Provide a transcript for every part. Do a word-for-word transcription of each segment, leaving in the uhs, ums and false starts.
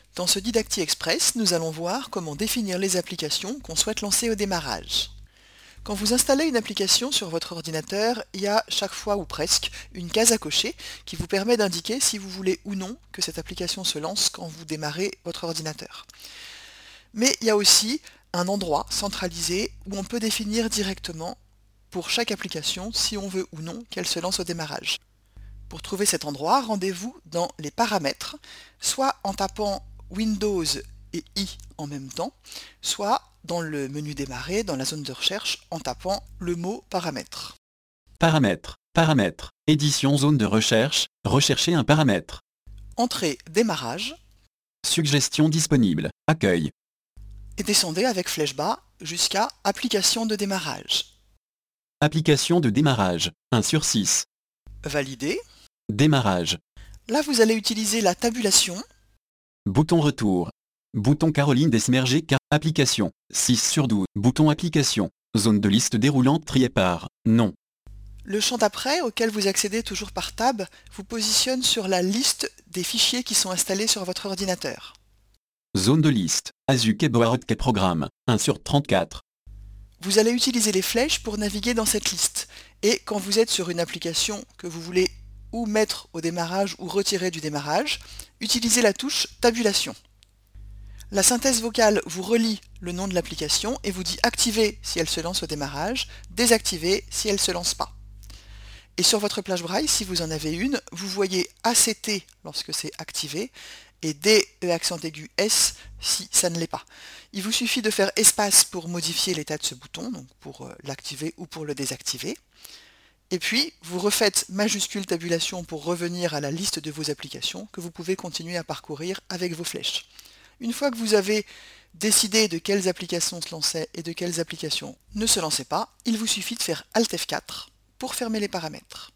Dans ce Didacti Express, nous allons voir comment définir les applications qu'on souhaite lancer au démarrage. Quand vous installez une application sur votre ordinateur, il y a chaque fois ou presque une case à cocher qui vous permet d'indiquer si vous voulez ou non que cette application se lance quand vous démarrez votre ordinateur. Mais il y a aussi un endroit centralisé où on peut définir directement pour chaque application si on veut ou non qu'elle se lance au démarrage. Pour trouver cet endroit, rendez-vous dans les paramètres, soit en tapant Windows et I en même temps, soit dans le menu démarrer, dans la zone de recherche, en tapant le mot paramètres. Paramètres, paramètres, édition zone de recherche, rechercher un paramètre. Entrez démarrage Suggestions disponibles, accueil. et descendez avec flèche bas jusqu'à application de démarrage. Application de démarrage, un sur six. Valider. Démarrage. Là, vous allez utiliser la tabulation. Bouton retour. Bouton Caroline Desmerger car application, six sur douze. Bouton application. Zone de liste déroulante triée par non. Le champ d'après, auquel vous accédez toujours par tab, vous positionne sur la liste des fichiers qui sont installés sur votre ordinateur. Zone de liste. Azuke Boarotke Programme, un sur trente-quatre. Vous allez utiliser les flèches pour naviguer dans cette liste. Et quand vous êtes sur une application que vous voulez ou mettre au démarrage ou retirer du démarrage, utilisez la touche tabulation. La synthèse vocale vous relie le nom de l'application et vous dit activer si elle se lance au démarrage, désactiver si elle ne se lance pas. Et sur votre plage braille, si vous en avez une, vous voyez A C T lorsque c'est activé et D E accent aigu S si ça ne l'est pas. Il vous suffit de faire espace pour modifier l'état de ce bouton, donc pour l'activer ou pour le désactiver. Et puis, vous refaites majuscule tabulation pour revenir à la liste de vos applications que vous pouvez continuer à parcourir avec vos flèches. Une fois que vous avez décidé de quelles applications se lançaient et de quelles applications ne se lançaient pas, il vous suffit de faire Alt F quatre pour fermer les paramètres.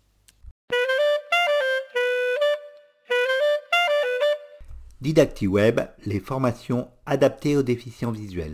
Didacti Web, les formations adaptées aux déficients visuels.